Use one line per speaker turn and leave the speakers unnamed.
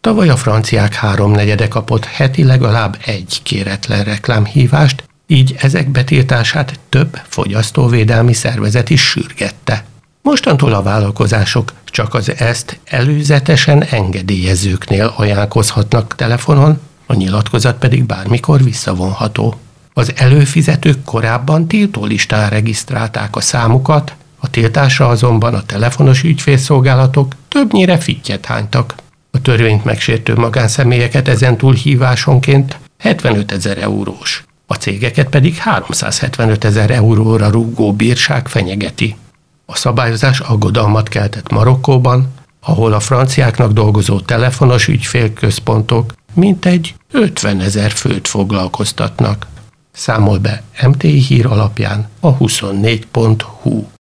Tavaly a franciák 3/4 kapott heti legalább egy kéretlen reklámhívást, így ezek betiltását több fogyasztóvédelmi szervezet is sürgette. Mostantól a vállalkozások csak az ezt előzetesen engedélyezőknél ajánlkozhatnak telefonon, a nyilatkozat pedig bármikor visszavonható. Az előfizetők korábban tiltólistán regisztrálták a számukat, a tiltásra azonban a telefonos ügyfélszolgálatok többnyire fittyet hánytak. A törvényt megsértő magánszemélyeket ezentúl hívásonként 75 000 eurós, a cégeket pedig 375 000 euróra rúgó bírság fenyegeti. A szabályozás aggodalmat keltett Marokkóban, ahol a franciáknak dolgozó telefonos ügyfélközpontok mintegy 50 000 főt foglalkoztatnak. Számol be MTI hír alapján a 24.hu.